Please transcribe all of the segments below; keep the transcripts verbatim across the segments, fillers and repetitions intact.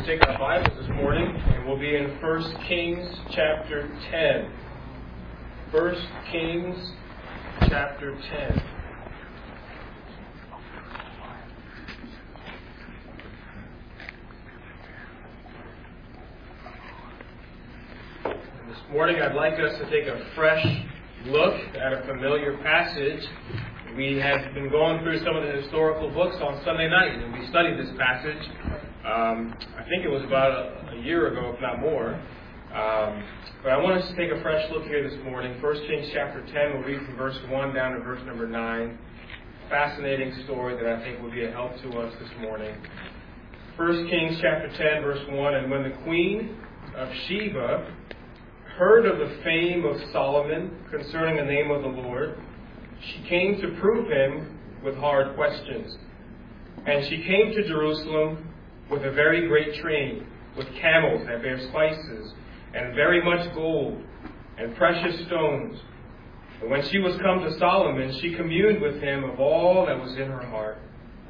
take our Bibles this morning, and we'll be in First Kings chapter ten. First Kings chapter ten. And this morning I'd like us to take a fresh look at a familiar passage. We have been going through some of the historical books on Sunday night, and we studied this passage. Um, I think it was about a, a year ago, if not more. Um, but I want us to take a fresh look here this morning. First Kings chapter ten, we'll read from verse one down to verse number nine. Fascinating story that I think will be a help to us this morning. First Kings chapter ten, verse one, and when the queen of Sheba heard of the fame of Solomon concerning the name of the Lord, she came to prove him with hard questions. And she came to Jerusalem with a very great train, with camels that bear spices, and very much gold, and precious stones. And when she was come to Solomon, she communed with him of all that was in her heart.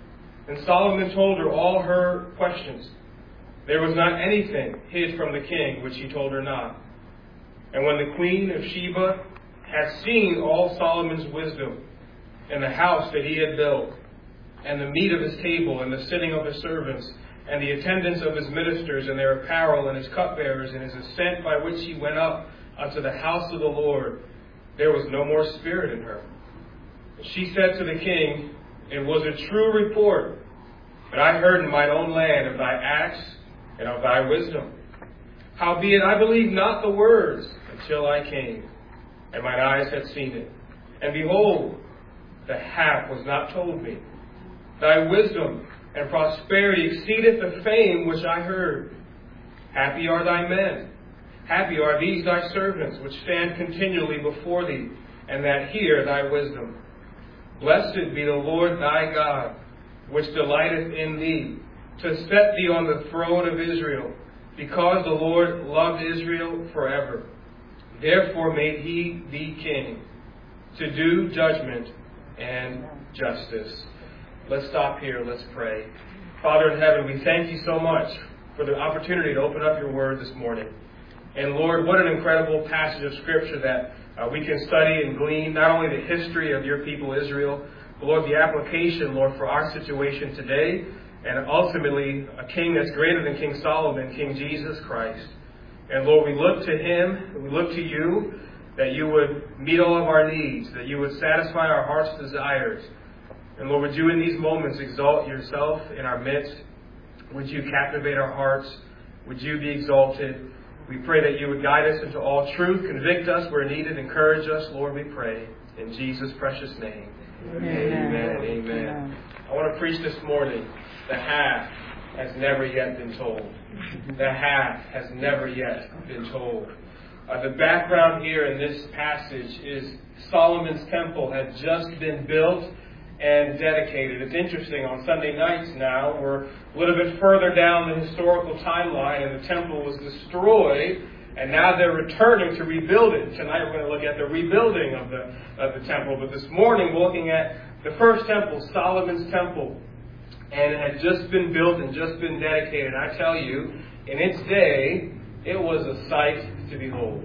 And Solomon told her all her questions. There was not anything hid from the king which he told her not. And when the queen of Sheba had seen all Solomon's wisdom, and the house that he had built, and the meat of his table, and the sitting of his servants, and the attendance of his ministers, and their apparel, and his cupbearers, and his ascent by which he went up unto the house of the Lord, there was no more spirit in her. And she said to the king, It was a true report that I heard in mine own land of thy acts and of thy wisdom. Howbeit I believed not the words until I came, and mine eyes had seen it. And behold, the half was not told me. Thy wisdom and prosperity exceedeth the fame which I heard. Happy are thy men. Happy are these thy servants, which stand continually before thee, and that hear thy wisdom. Blessed be the Lord thy God, which delighteth in thee, to set thee on the throne of Israel, because the Lord loved Israel forever. Therefore made he thee king, to do judgment and justice. Let's stop here. Let's pray. Father in heaven, we thank you so much for the opportunity to open up your word this morning. And Lord, what an incredible passage of Scripture that uh, we can study and glean, not only the history of your people Israel, but Lord, the application, Lord, for our situation today, and ultimately a king that's greater than King Solomon, King Jesus Christ. And Lord, we look to him, we look to you, that you would meet all of our needs, that you would satisfy our heart's desires. And Lord, would you in these moments exalt yourself in our midst? Would you captivate our hearts? Would you be exalted? We pray that you would guide us into all truth, convict us where needed, encourage us, Lord, we pray. In Jesus' precious name. Amen. Amen. Amen. Amen. I want to preach this morning, the half has never yet been told. The half has never yet been told. Uh, the background here in this passage is Solomon's temple had just been built and dedicated. It's interesting, on Sunday nights now, we're a little bit further down the historical timeline, and the temple was destroyed, and now they're returning to rebuild it. Tonight we're going to look at the rebuilding of the, of the temple, but this morning we're looking at the first temple, Solomon's temple. And it had just been built and just been dedicated. I tell you, in its day, it was a sight to behold.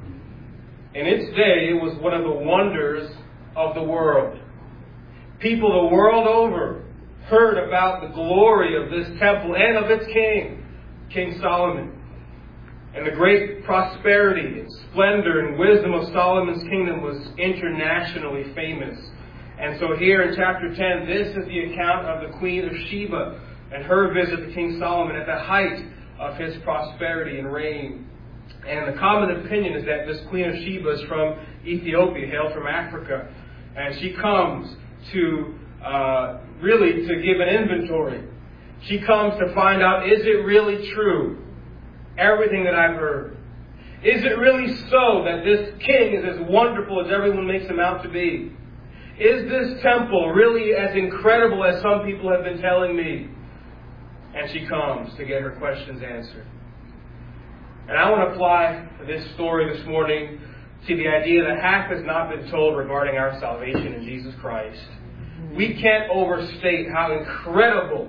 In its day, it was one of the wonders of the world. People the world over heard about the glory of this temple and of its king, King Solomon. And the great prosperity and splendor and wisdom of Solomon's kingdom was internationally famous. And so here in chapter ten, this is the account of the Queen of Sheba and her visit to King Solomon at the height of his prosperity and reign. And the common opinion is that this Queen of Sheba is from Ethiopia, hailed from Africa. And she comes to uh, really to give an inventory. She comes to find out, is it really true, everything that I've heard? Is it really so that this king is as wonderful as everyone makes him out to be? Is this temple really as incredible as some people have been telling me? And she comes to get her questions answered. And I want to apply this story this morning to the idea that half has not been told regarding our salvation in Jesus Christ. We can't overstate how incredible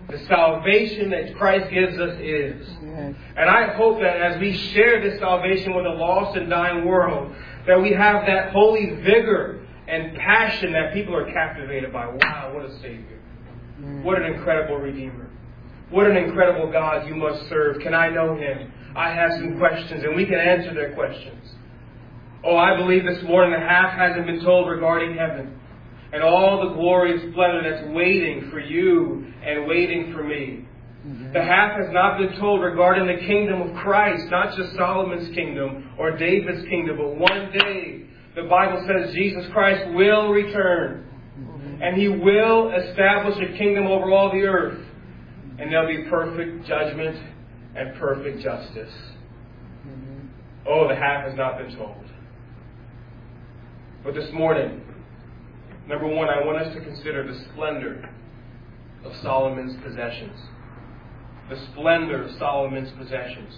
The salvation that Christ gives us is. Yes. And I hope that as we share this salvation with a lost and dying world, that we have that holy vigor and passion that people are captivated by. Wow, what a Savior. Mm. What an incredible Redeemer. What an incredible God you must serve. Can I know Him? I have some questions, and we can answer their questions. Oh, I believe this morning the half hasn't been told regarding heaven and all the glory and splendor that's waiting for you and waiting for me. Mm-hmm. The half has not been told regarding the kingdom of Christ, not just Solomon's kingdom or David's kingdom, but one day the Bible says Jesus Christ will return. Mm-hmm. And He will establish a kingdom over all the earth. And there'll be perfect judgment and perfect justice. Mm-hmm. Oh, the half has not been told. But this morning, number one, I want us to consider the splendor of Solomon's possessions. The splendor of Solomon's possessions.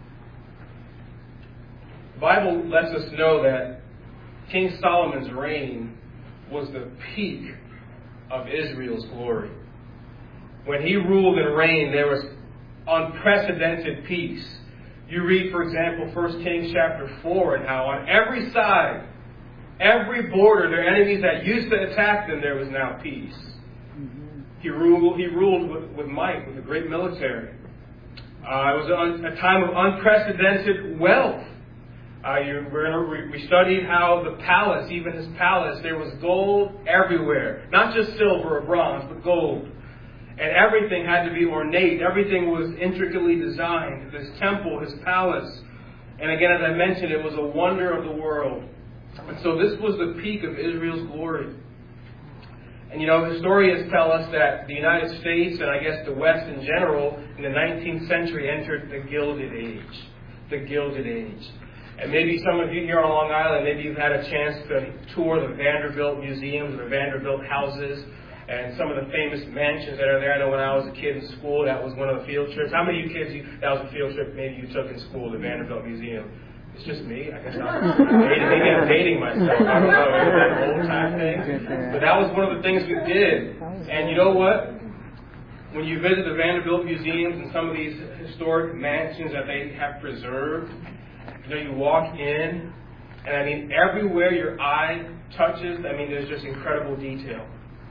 The Bible lets us know that King Solomon's reign was the peak of Israel's glory. When he ruled and reigned, there was unprecedented peace. You read, for example, First Kings chapter four, and how on every side, every border, their enemies that used to attack them, there was now peace. Mm-hmm. He ruled, he ruled with, with might, with a great military. Uh, it was a, a time of unprecedented wealth. Uh, you, we're, we studied how the palace, even his palace, there was gold everywhere. Not just silver or bronze, but gold. And everything had to be ornate. Everything was intricately designed. His temple, his palace. And again, as I mentioned, it was a wonder of the world. And so this was the peak of Israel's glory. And you know, historians tell us that the United States, and I guess the West in general, in the nineteenth century entered the Gilded Age. The Gilded Age. And maybe some of you here on Long Island, maybe you've had a chance to tour the Vanderbilt museums, the Vanderbilt houses, and some of the famous mansions that are there. I know when I was a kid in school, that was one of the field trips. How many of you kids, you, that was a field trip maybe you took in school, the Vanderbilt Museum? It's just me. I guess I'm dating, maybe I'm dating myself. I don't know. It was an old time thing. But that was one of the things we did. And you know what? When you visit the Vanderbilt museums and some of these historic mansions that they have preserved, you know, you walk in, and I mean, everywhere your eye touches, I mean, there's just incredible detail.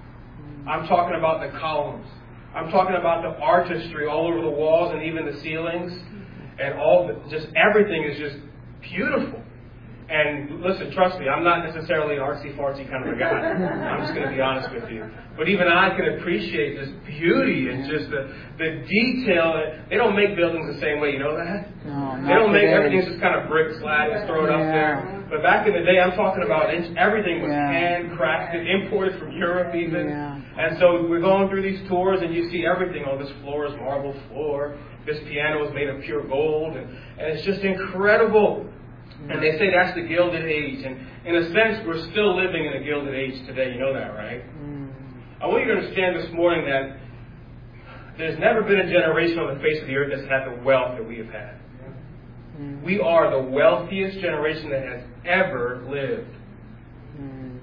I'm talking about the columns. I'm talking about the artistry all over the walls and even the ceilings. And all the, just everything is just beautiful. And listen, trust me, I'm not necessarily an artsy-fartsy kind of a guy. I'm just going to be honest with you. But even I can appreciate this beauty and just the, the detail. They don't make buildings the same way, you know that? No, they don't make today. everything just kind of brick slab and throw it yeah. up there. But back in the day, I'm talking about everything was yeah. handcrafted, imported from Europe even. Yeah. And so we're going through these tours and you see everything. Oh, this floor is marble floor. This piano is made of pure gold. And, and it's just incredible. And they say that's the Gilded Age. And in a sense, we're still living in a Gilded Age today. You know that, right? Mm. I want you to understand this morning that there's never been a generation on the face of the earth that's had the wealth that we have had. Mm. We are the wealthiest generation that has ever lived. Mm.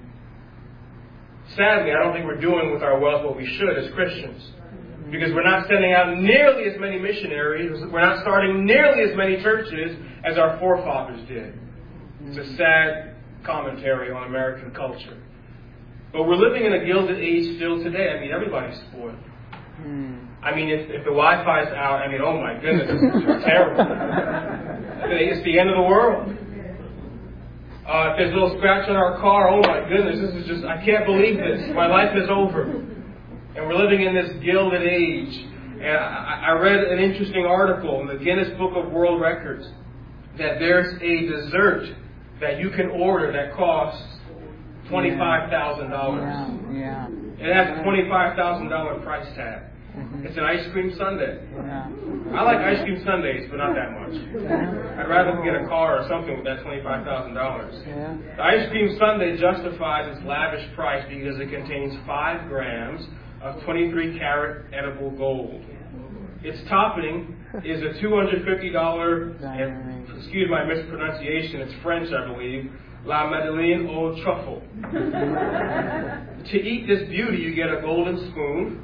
Sadly, I don't think we're doing with our wealth what we should as Christians. Because we're not sending out nearly as many missionaries. We're not starting nearly as many churches as our forefathers did. It's a sad commentary on American culture. But we're living in a Gilded Age still today. I mean, everybody's spoiled. Mm. I mean, if, if the Wi-Fi's out, I mean, oh my goodness, it's terrible. It's the end of the world. Uh, if there's a little scratch on our car, oh my goodness, this is just, I can't believe this. My life is over. And we're living in this Gilded Age. And I, I read an interesting article in the Guinness Book of World Records that there's a dessert that you can order that costs twenty-five thousand dollars. Yeah, yeah. It has a twenty-five thousand dollars price tag. Mm-hmm. It's an ice cream sundae. Yeah. I like ice cream sundaes, but not that much. Yeah. I'd rather get a car or something with that twenty-five thousand dollars. Yeah. The ice cream sundae justifies its lavish price because it contains five grams of twenty-three karat edible gold. Its topping is a two hundred fifty dollars, and, excuse my mispronunciation, it's French, I believe, La Madeleine au Truffle. To eat this beauty, you get a golden spoon,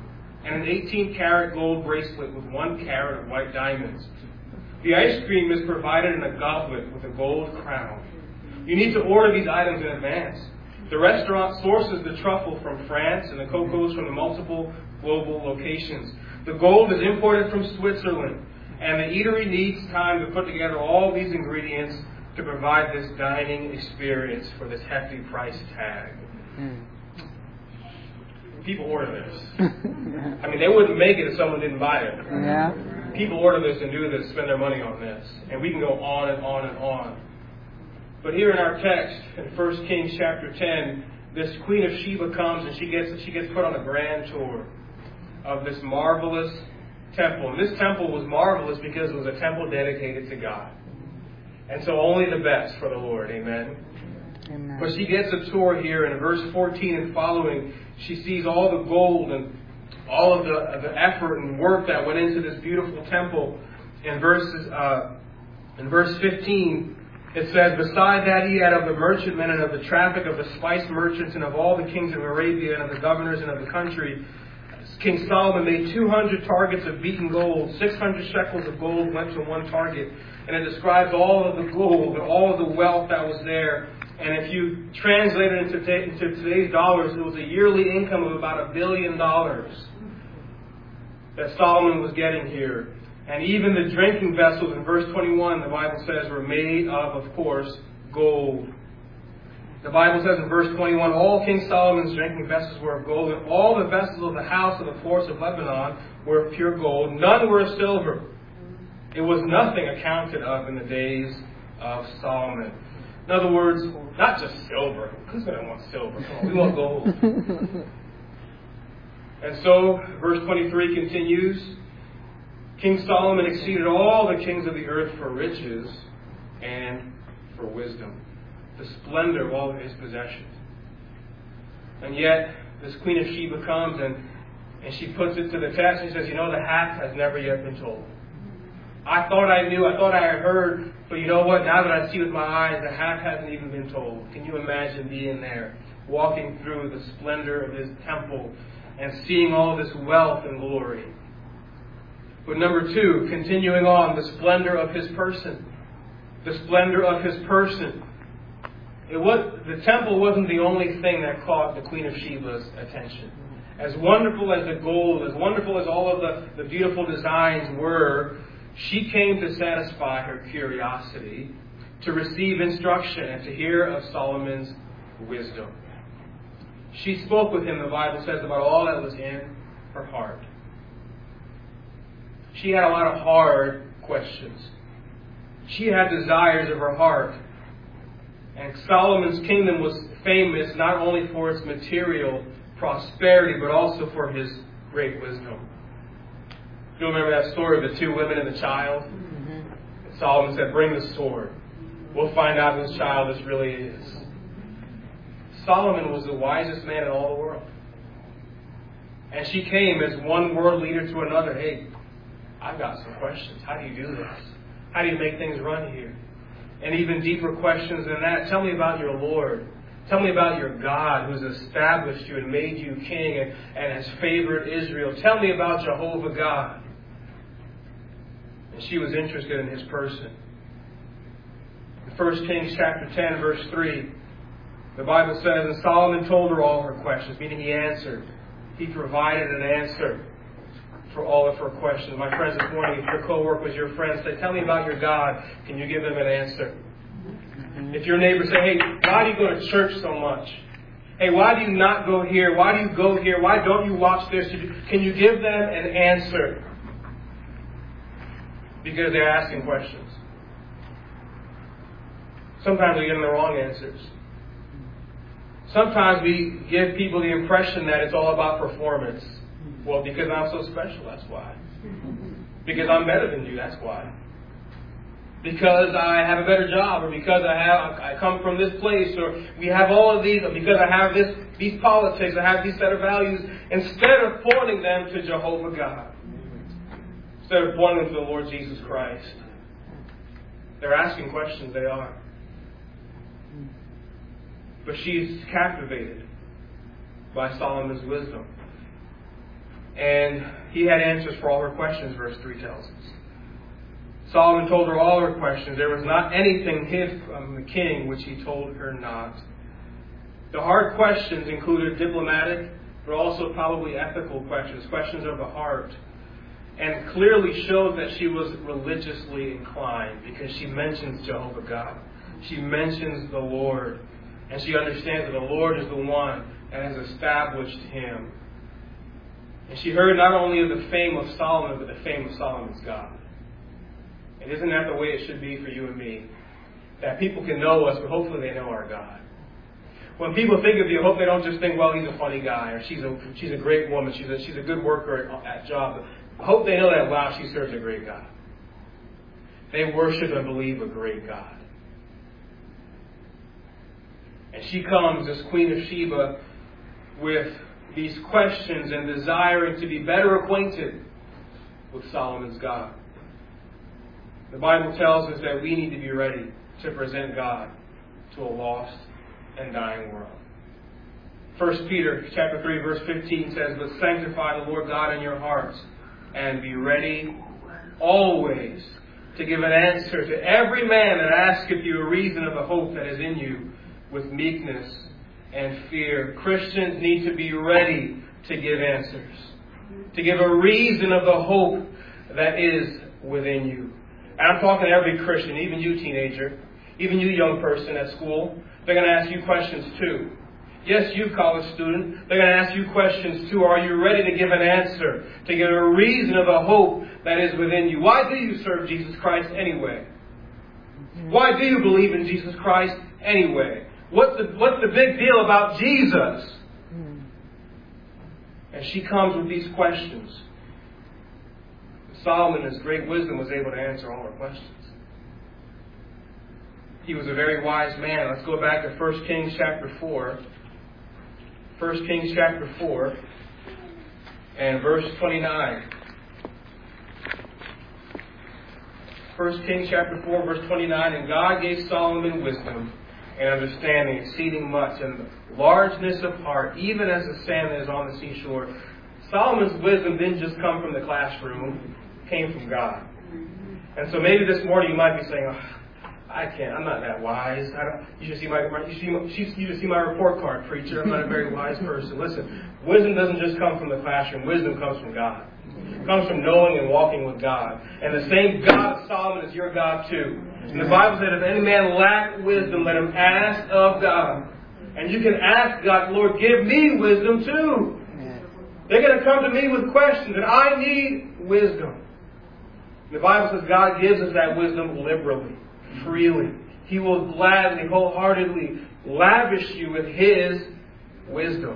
and an eighteen karat gold bracelet with one carat of white diamonds. The ice cream is provided in a goblet with a gold crown. You need to order these items in advance. The restaurant sources the truffle from France and the cocos from the multiple global locations. The gold is imported from Switzerland, and the eatery needs time to put together all these ingredients to provide this dining experience for this hefty price tag. Mm. People order this. I mean, they wouldn't make it if someone didn't buy it. Yeah. People order this and do this, spend their money on this. And we can go on and on and on. But here in our text, in First Kings chapter ten, this Queen of Sheba comes and she gets she gets put on a grand tour of this marvelous temple. And this temple was marvelous because it was a temple dedicated to God. And so only the best for the Lord. Amen. Amen. But she gets a tour here, and in verse fourteen and following, she sees all the gold and all of the, the effort and work that went into this beautiful temple. In verses, uh, in verse fifteen, it says, "Beside that he had of the merchantmen and of the traffic of the spice merchants and of all the kings of Arabia and of the governors and of the country, King Solomon made two hundred targets of beaten gold. six hundred shekels of gold went to one target." And it describes all of the gold and all of the wealth that was there. And if you translate it into, t- into today's dollars, it was a yearly income of about a billion dollars that Solomon was getting here. And even the drinking vessels in verse twenty-one, the Bible says, were made of, of course, gold. The Bible says in verse twenty-one, "All King Solomon's drinking vessels were of gold, and all the vessels of the house of the forest of Lebanon were of pure gold. None were of silver. It was nothing accounted of in the days of Solomon." In other words, not just silver. Who's going to want silver? Come on, we want gold. And so, verse twenty-three continues, "King Solomon exceeded all the kings of the earth for riches and for wisdom." The splendor of all of his possessions. And yet, this Queen of Sheba comes and, and she puts it to the test and she says, you know, the half has never yet been told. I thought I knew, I thought I had heard, but you know what? Now that I see with my eyes, the half hasn't even been told. Can you imagine being there, walking through the splendor of his temple and seeing all this wealth and glory? But number two, continuing on, the splendor of his person. The splendor of his person. It was, the temple wasn't the only thing that caught the Queen of Sheba's attention. As wonderful as the gold, as wonderful as all of the, the beautiful designs were, she came to satisfy her curiosity, to receive instruction, and to hear of Solomon's wisdom. She spoke with him, the Bible says, about all that was in her heart. She had a lot of hard questions. She had desires of her heart. And Solomon's kingdom was famous not only for its material prosperity, but also for his great wisdom. You remember that story of the two women and the child? Mm-hmm. Solomon said, "Bring the sword. We'll find out whose child this really is." Solomon was the wisest man in all the world. And she came as one world leader to another. "Hey, I've got some questions. How do you do this? How do you make things run here?" And even deeper questions than that. "Tell me about your Lord. Tell me about your God who's established you and made you king and, and has favored Israel. Tell me about Jehovah God." And she was interested in his person. In First Kings chapter ten, verse three, the Bible says, "And Solomon told her all her questions," meaning he answered. He provided an answer for all of her questions. My friends, this morning, if your co-workers, your friends say, "Tell me about your God," can you give them an answer? Mm-hmm. If your neighbors say, "Hey, why do you go to church so much? Hey, why do you not go here? Why do you go here? Why don't you watch this?" Can you give them an answer? Because they're asking questions. Sometimes we give them the wrong answers. Sometimes we give people the impression that it's all about performance. Well, because I'm so special, that's why. Because I'm better than you, that's why. Because I have a better job, or because I have I come from this place, or we have all of these, or because I have this these politics, I have these set of values, instead of pointing them to Jehovah God. Instead of pointing them to the Lord Jesus Christ. They're asking questions, they are. But she's captivated by Solomon's wisdom. And he had answers for all her questions, verse three tells us. Solomon told her all her questions. There was not anything hid from the king which he told her not. The hard questions included diplomatic, but also probably ethical questions, questions of the heart, and clearly showed that she was religiously inclined because she mentions Jehovah God. She mentions the Lord, and she understands that the Lord is the one that has established him. And she heard not only of the fame of Solomon, but the fame of Solomon's God. And isn't that the way it should be for you and me? That people can know us, but hopefully they know our God. When people think of you, I hope they don't just think, well, he's a funny guy, or she's a she's a great woman, she's a, she's a good worker at, at job. I hope they know that, wow, she serves a great God. They worship and believe a great God. And she comes as Queen of Sheba with these questions and desiring to be better acquainted with Solomon's God. The Bible tells us that we need to be ready to present God to a lost and dying world. First Peter chapter three verse fifteen says, "But sanctify the Lord God in your hearts, and be ready always to give an answer to every man that asketh you a reason of the hope that is in you, with meekness and fear." Christians need to be ready to give answers, to give a reason of the hope that is within you. And I'm talking to every Christian, even you teenager, even you young person at school. They're going to ask you questions too. Yes, you college student, they're going to ask you questions too. Are you ready to give an answer, to give a reason of the hope that is within you? Why do you serve Jesus Christ anyway? Why do you believe in Jesus Christ anyway? What's the, what's the big deal about Jesus? And she comes with these questions. Solomon, in his great wisdom, was able to answer all her questions. He was a very wise man. Let's go back to First Kings chapter four. First Kings chapter four and verse twenty-nine. First Kings chapter four, verse twenty-nine. "And God gave Solomon wisdom and understanding, exceeding much, and largeness of heart, even as the sand that is on the seashore." Solomon's wisdom didn't just come from the classroom, it came from God. And so maybe this morning you might be saying, oh, I can't, I'm not that wise. I don't, you should see my, you see, you should see my report card, preacher. I'm not a very wise person. Listen, wisdom doesn't just come from the classroom. Wisdom comes from God. It comes from knowing and walking with God. And the same God of Solomon is your God too. And the Bible said, if any man lack wisdom, let him ask of God. And you can ask God, Lord, give me wisdom too. They're going to come to me with questions, and I need wisdom. The Bible says God gives us that wisdom liberally, freely. He will gladly, wholeheartedly lavish you with His wisdom.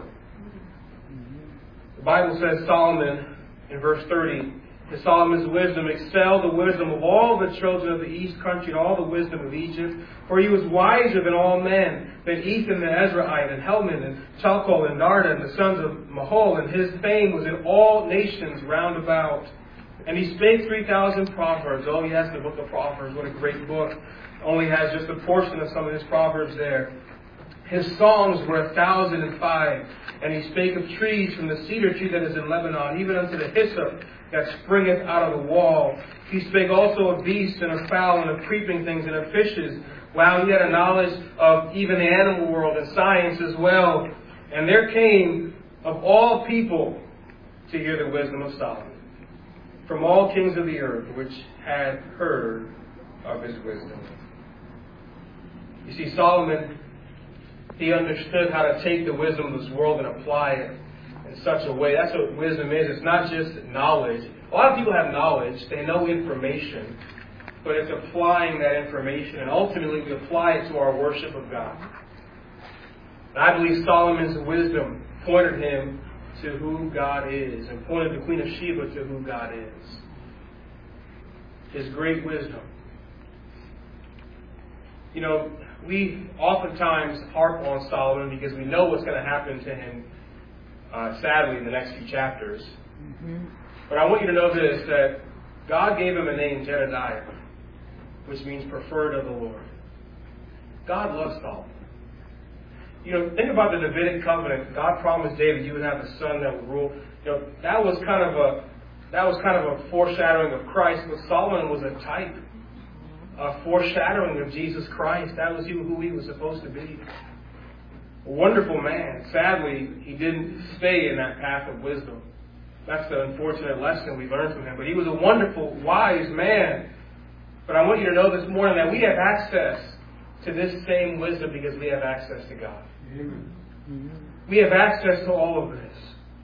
The Bible says Solomon, in verse thirty, that Solomon's wisdom excelled the wisdom of all the children of the east country and all the wisdom of Egypt. For he was wiser than all men, than Ethan the Ezraite, and Helman, and Chalcol, and Narda, and the sons of Mahol, and his fame was in all nations round about. And he spake three thousand proverbs. Oh yes, the book of Proverbs, what a great book. Only has just a portion of some of his proverbs there. His songs were a thousand and five. And he spake of trees, from the cedar tree that is in Lebanon, even unto the hyssop that springeth out of the wall. He spake also of beasts, and of fowl, and of creeping things, and of fishes. Wow, he had a knowledge of even the animal world and science as well. And there came of all people to hear the wisdom of Solomon, from all kings of the earth, which had heard of his wisdom. You see, Solomon, he understood how to take the wisdom of this world and apply it in such a way. That's what wisdom is. It's not just knowledge. A lot of people have knowledge. They know information. But it's applying that information. And ultimately, we apply it to our worship of God. And I believe Solomon's wisdom pointed him to who God is, and pointed the Queen of Sheba to who God is. His great wisdom. You know, we oftentimes harp on Solomon because we know what's going to happen to him, uh, sadly, in the next few chapters. Mm-hmm. But I want you to know this, that God gave him a name, Jedediah, which means preferred of the Lord. God loves Solomon. You know, think about the Davidic covenant. God promised David you would have a son that would rule. You know, that was kind of a that was kind of a foreshadowing of Christ, but Solomon was a type, a foreshadowing of Jesus Christ. That was who he was supposed to be. A wonderful man. Sadly, he didn't stay in that path of wisdom. That's the unfortunate lesson we learned from him. But he was a wonderful, wise man. But I want you to know this morning that we have access to this same wisdom because we have access to God. Amen. We have access to all of this.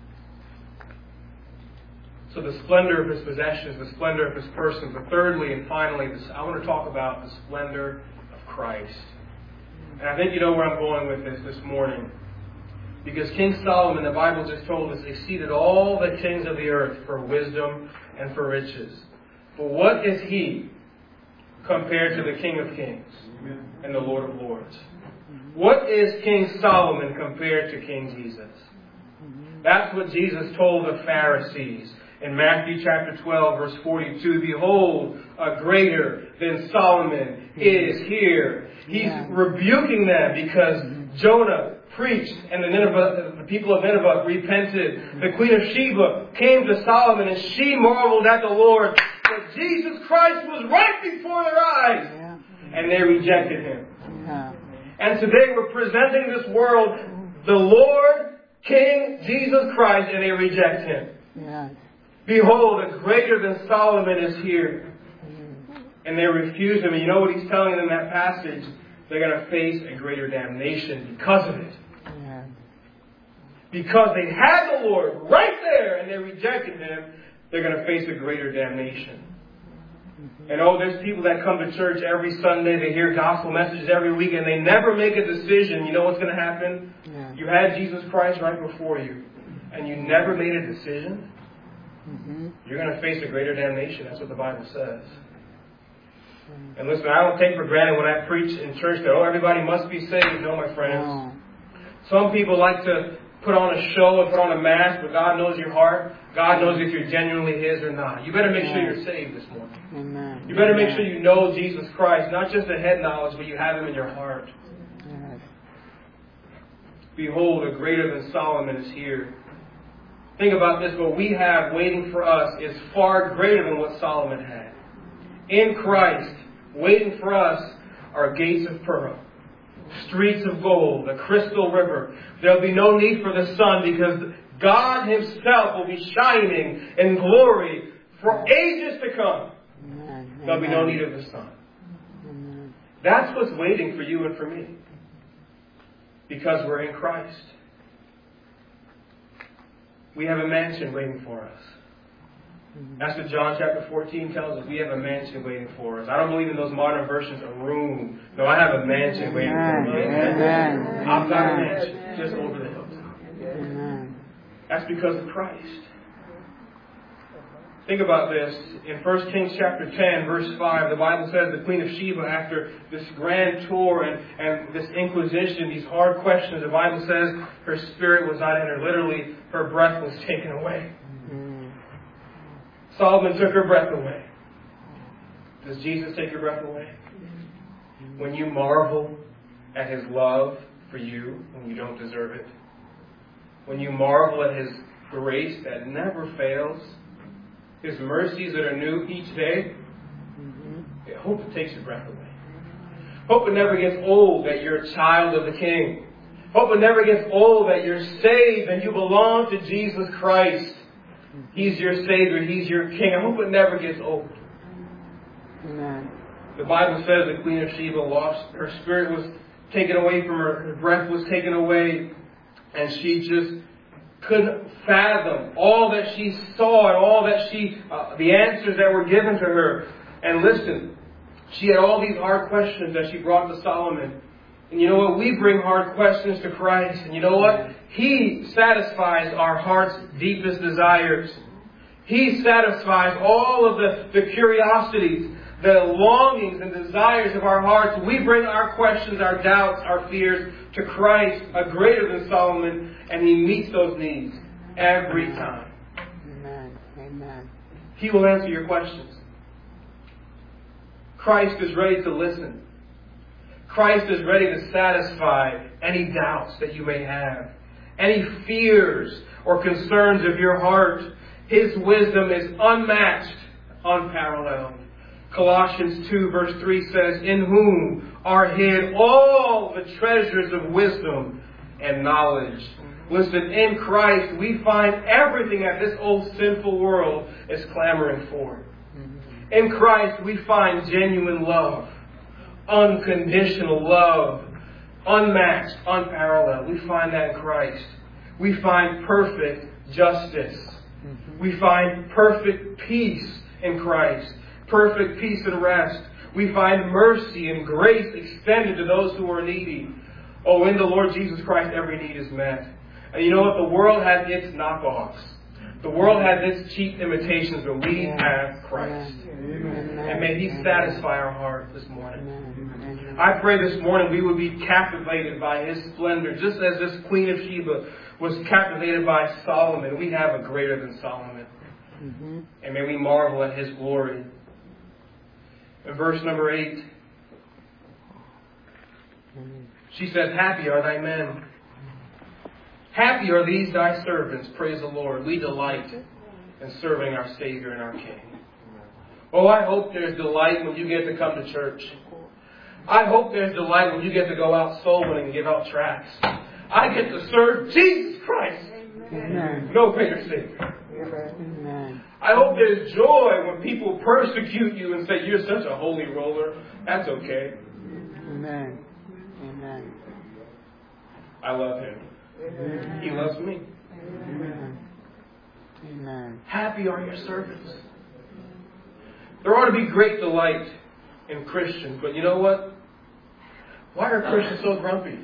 So the splendor of his possessions, the splendor of his person. But thirdly and finally, this, I want to talk about the splendor of Christ. And I think you know where I'm going with this this morning. Because King Solomon, the Bible just told us, exceeded all the kings of the earth for wisdom and for riches. But what is he compared to the King of Kings and the Lord of Lords? What is King Solomon compared to King Jesus? That's what Jesus told the Pharisees in Matthew chapter twelve, verse forty-two. Behold, a greater than Solomon is here. He's rebuking them because Jonah preached and the, Nineveh, the people of Nineveh repented. The Queen of Sheba came to Solomon and she marveled at the Lord that Jesus Christ was right before their eyes. And they rejected him. And today we're presenting this world the Lord, King Jesus Christ, and they reject him. Yeah. Behold, a greater than Solomon is here. And they refuse him. And you know what he's telling them in that passage? They're going to face a greater damnation because of it. Yeah. Because they had the Lord right there and they rejected him, they're going to face a greater damnation. And oh, there's people that come to church every Sunday, they hear gospel messages every week, and they never make a decision. You know what's going to happen? Yeah. You had Jesus Christ right before you, and you never made a decision. Mm-hmm. You're going to face a greater damnation. That's what the Bible says. Mm-hmm. And listen, I don't take for granted when I preach in church that, oh, everybody must be saved. No, my friends. Oh. Some people like to put on a show and put on a mask, but God knows your heart. God knows if you're genuinely His or not. You better make sure you're saved this morning. Amen. You better make sure you know Jesus Christ, not just the head knowledge, but you have Him in your heart. Yes. Behold, a greater than Solomon is here. Think about this. What we have waiting for us is far greater than what Solomon had. In Christ, waiting for us are gates of pearl, streets of gold, a crystal river. There'll be no need for the sun because God Himself will be shining in glory for ages to come. Amen. There'll be no need of the sun. Amen. That's what's waiting for you and for me. Because we're in Christ. We have a mansion waiting for us. That's what John chapter fourteen tells us. We have a mansion waiting for us. I don't believe in those modern versions of room. No, I have a mansion waiting for me. Amen. I've got a mansion just over the hills. Amen. That's because of Christ. Think about this. In First Kings chapter ten, verse five, the Bible says the Queen of Sheba, after this grand tour and, and this inquisition, these hard questions, the Bible says her spirit was not in her. Literally, her breath was taken away. Solomon took her breath away. Does Jesus take your breath away? When you marvel at His love for you when you don't deserve it. When you marvel at His grace that never fails. His mercies that are new each day. I hope it takes your breath away. Hope it never gets old that you're a child of the King. Hope it never gets old that you're saved and you belong to Jesus Christ. He's your Savior. He's your King. I hope it never gets old. Amen. The Bible says the Queen of Sheba lost. Her spirit was taken away from her. Her breath was taken away. And she just couldn't fathom all that she saw and all that she, uh, the answers that were given to her. And listen, she had all these hard questions that she brought to Solomon. And you know what? We bring hard questions to Christ. And you know what? He satisfies our heart's deepest desires. He satisfies all of the, the curiosities, the longings and desires of our hearts. We bring our questions, our doubts, our fears to Christ, a greater than Solomon, and He meets those needs every time. Amen. Amen. He will answer your questions. Christ is ready to listen. Christ is ready to satisfy any doubts that you may have, any fears or concerns of your heart. His wisdom is unmatched, unparalleled. Colossians two verse three says, in whom are hid all the treasures of wisdom and knowledge. Listen, in Christ we find everything that this old sinful world is clamoring for. In Christ we find genuine love, unconditional love, unmatched, unparalleled. We find that in Christ. We find perfect justice. We find perfect peace in Christ. Perfect peace and rest. We find mercy and grace extended to those who are needy. Oh, in the Lord Jesus Christ, every need is met. And you know what? The world has its knockoffs. The world has its cheap imitations, but we have Christ. And may He satisfy our heart this morning. I pray this morning we will be captivated by His splendor, just as this Queen of Sheba was captivated by Solomon. We have a greater than Solomon. And may we marvel at His glory. In verse number eight, she says, happy are thy men. Happy are these thy servants, praise the Lord. We delight in serving our Savior and our King. Oh, I hope there's delight when you get to come to church. I hope there's delight when you get to go out soul winning and give out tracts. I get to serve Jesus Christ. Amen. No greater Savior. Amen. I hope there's joy when people persecute you and say, you're such a holy roller. That's okay. Amen. Amen. I love Him. Amen. He loves me. Amen. Amen. Happy are your servants. There ought to be great delight in Christians, but you know what? Why are Christians so grumpy?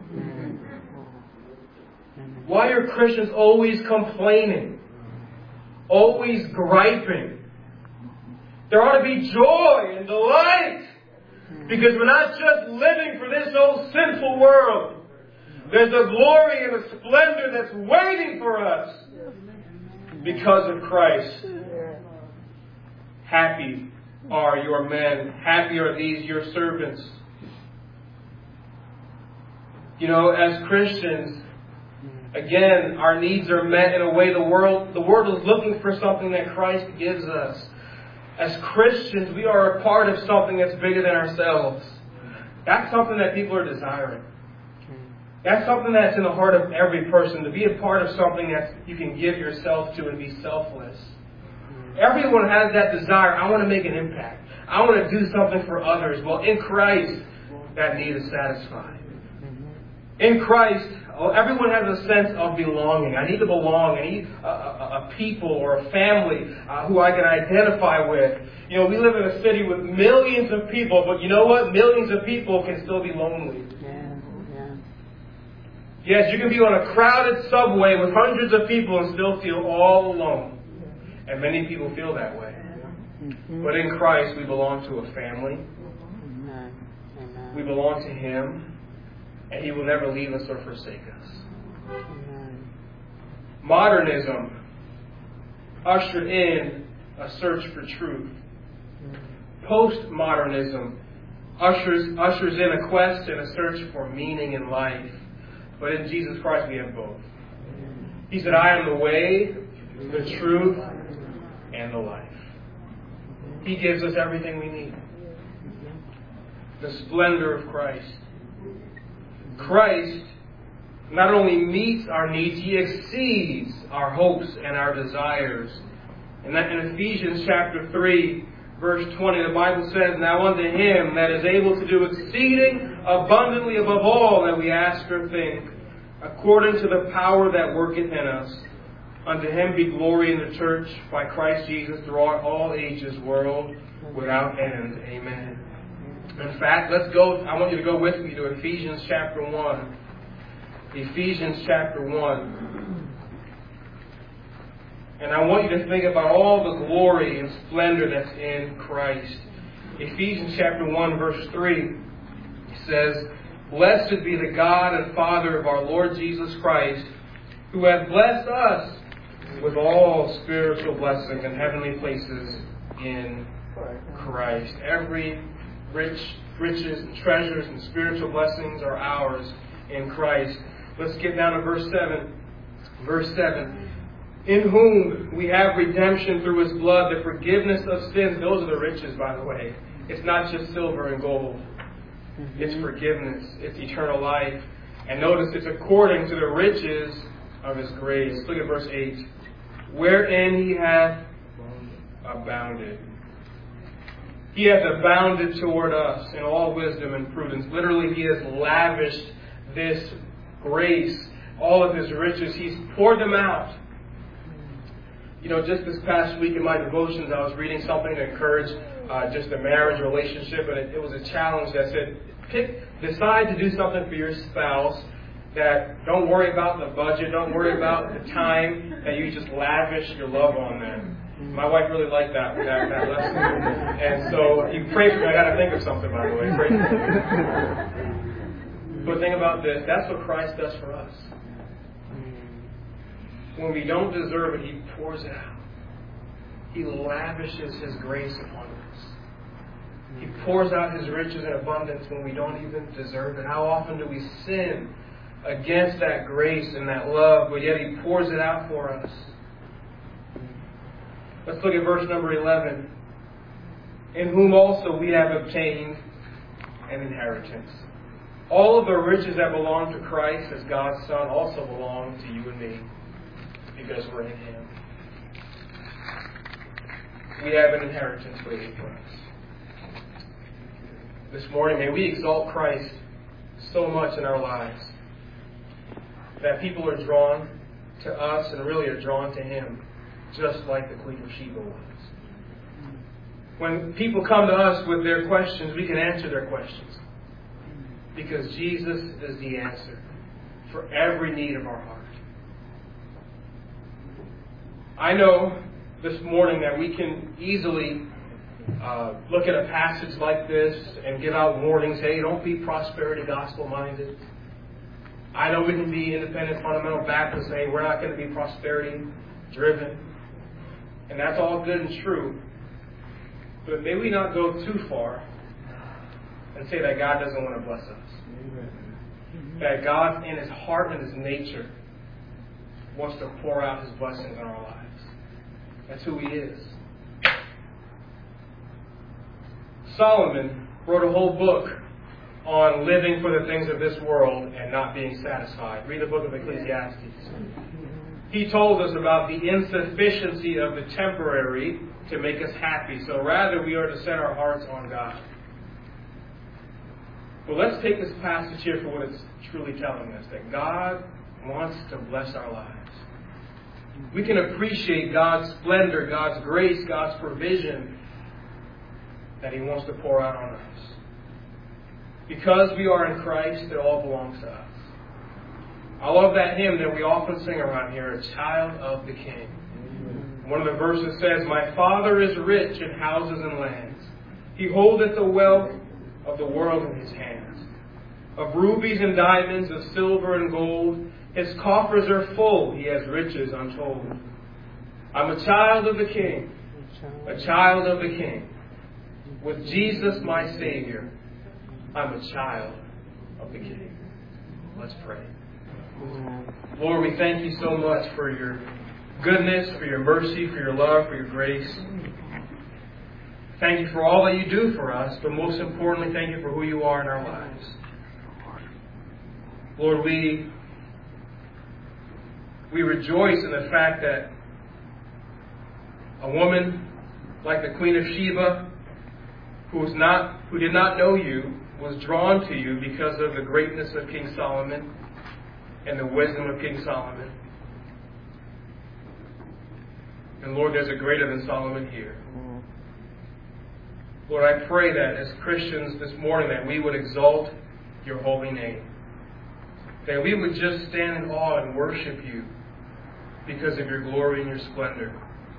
Why are Christians always complaining? Always griping? There ought to be joy and delight, because we're not just living for this old sinful world. There's a glory and a splendor that's waiting for us because of Christ. Happy are your men. Happy are these your servants. You know, as Christians, again, our needs are met in a way the world, the world is looking for something that Christ gives us. As Christians, we are a part of something that's bigger than ourselves. That's something that people are desiring. That's something that's in the heart of every person, to be a part of something that you can give yourself to and be selfless. Everyone has that desire. I want to make an impact. I want to do something for others. Well, in Christ, that need is satisfied. In Christ, everyone has a sense of belonging. I need to belong. I need a, a, a people or a family uh, who I can identify with. You know, we live in a city with millions of people, but you know what? Millions of people can still be lonely. Yes, you can be on a crowded subway with hundreds of people and still feel all alone. And many people feel that way. Mm-hmm. But in Christ, we belong to a family. Amen. Amen. We belong to Him. And He will never leave us or forsake us. Amen. Modernism ushered in a search for truth. Postmodernism ushers, ushers in a quest and a search for meaning in life. But in Jesus Christ we have both. He said, I am the way, the truth, and the life. He gives us everything we need. The splendor of Christ. Christ not only meets our needs, He exceeds our hopes and our desires. And that in Ephesians chapter three, verse twenty, the Bible says, now unto Him that is able to do exceeding abundantly above all that we ask or think, according to the power that worketh in us, unto Him be glory in the church by Christ Jesus throughout all ages, world without end. Amen. In fact, let's go, I want you to go with me to Ephesians chapter one. Ephesians chapter one. And I want you to think about all the glory and splendor that's in Christ. Ephesians chapter one, verse three says, blessed be the God and Father of our Lord Jesus Christ, who hath blessed us with all spiritual blessings in heavenly places in Christ. Every rich riches and treasures and spiritual blessings are ours in Christ. Let's get down to verse seven. Verse seven. In whom we have redemption through His blood, the forgiveness of sins. Those are the riches, by the way. It's not just silver and gold. Mm-hmm. It's forgiveness. It's eternal life. And notice it's according to the riches of His grace. Look at verse eight. Wherein He hath abounded. He hath abounded toward us in all wisdom and prudence. Literally, He has lavished this grace, all of His riches. He's poured them out. You know, just this past week in my devotions, I was reading something to encourage uh, just a marriage relationship, and it, it was a challenge that said, pick, decide to do something for your spouse that don't worry about the budget, don't worry about the time, that you just lavish your love on them. My wife really liked that, that, that lesson. And so you pray for me. I got to think of something, by the way. Pray for me. But think about this. That's what Christ does for us. When we don't deserve it, He pours it out. He lavishes His grace upon us. He pours out His riches in abundance when we don't even deserve it. How often do we sin against that grace and that love, but yet He pours it out for us? Let's look at verse number eleven. In whom also we have obtained an inheritance. All of the riches that belong to Christ as God's Son also belong to you and me, because we're in Him. We have an inheritance waiting for us. This morning, may we exalt Christ so much in our lives that people are drawn to us and really are drawn to Him, just like the Queen of Sheba was. When people come to us with their questions, we can answer their questions, because Jesus is the answer for every need of our heart. I know this morning that we can easily uh, look at a passage like this and give out warnings. Hey, don't be prosperity gospel minded. I know we can be independent fundamental Baptists and say we're not going to be prosperity driven. And that's all good and true. But may we not go too far and say that God doesn't want to bless us. That God, in His heart and His nature, wants to pour out His blessings in our lives. That's who He is. Solomon wrote a whole book on living for the things of this world and not being satisfied. Read the book of Ecclesiastes. He told us about the insufficiency of the temporary to make us happy. So rather, we are to set our hearts on God. Well, let's take this passage here for what it's truly telling us, that God wants to bless our lives. We can appreciate God's splendor, God's grace, God's provision that He wants to pour out on us. Because we are in Christ, it all belongs to us. I love that hymn that we often sing around here, A Child of the King. One of the verses says, My Father is rich in houses and lands. He holdeth the wealth of the world in His hands. Of rubies and diamonds, of silver and gold, His coffers are full, He has riches untold. I'm a child of the King, a child of the King. With Jesus my Savior, I'm a child of the King. Let's pray. Lord, we thank You so much for Your goodness, for Your mercy, for Your love, for Your grace. Thank You for all that You do for us, but most importantly, thank You for who You are in our lives. Lord, we we rejoice in the fact that a woman like the Queen of Sheba, who was not, who did not know You, was drawn to You because of the greatness of King Solomon and the wisdom of King Solomon. And Lord, there's a greater than Solomon here. Lord, I pray that as Christians this morning that we would exalt Your holy name. That we would just stand in awe and worship You because of Your glory and Your splendor.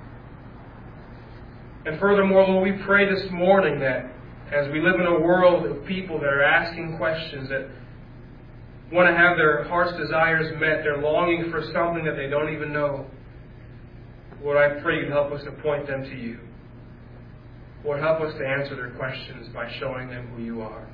And furthermore, Lord, we pray this morning that as we live in a world of people that are asking questions, that want to have their heart's desires met, they're longing for something that they don't even know, Lord, I pray You'd help us to point them to You. Lord, help us to answer their questions by showing them who you are.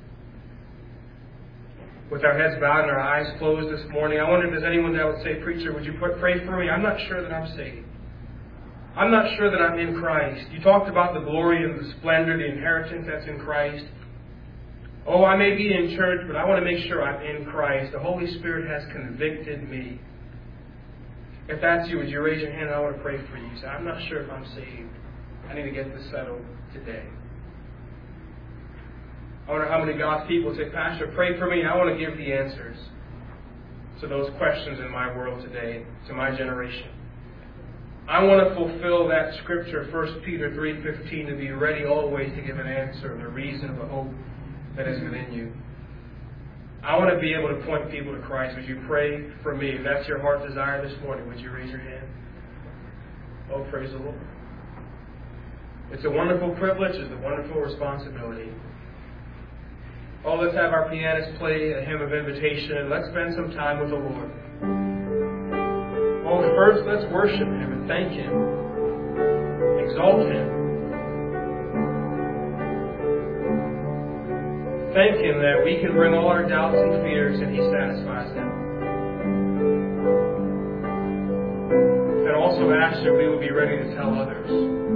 With our heads bowed and our eyes closed this morning, I wonder if there's anyone that would say, Preacher, would you pray for me? I'm not sure that I'm saved. I'm not sure that I'm in Christ. You talked about the glory and the splendor, the inheritance that's in Christ. Oh, I may be in church, but I want to make sure I'm in Christ. The Holy Spirit has convicted me. If that's you, would you raise your hand? I want to pray for you. Say, I'm not sure if I'm saved. I need to get this settled today. I wonder how many God's people say, Pastor, pray for me. I want to give the answers to those questions in my world today, to my generation. I want to fulfill that scripture, First Peter three fifteen, to be ready always to give an answer and the reason of the hope that is within you. I want to be able to point people to Christ. Would you pray for me? If that's your heart desire this morning, would you raise your hand? Oh, praise the Lord. It's a wonderful privilege. It's a wonderful responsibility. Oh, let's have our pianist play a hymn of invitation and let's spend some time with the Lord. Oh, first let's worship Him and thank Him. Exalt Him. Thank Him that we can bring all our doubts and fears and He satisfies them. And also ask that we will be ready to tell others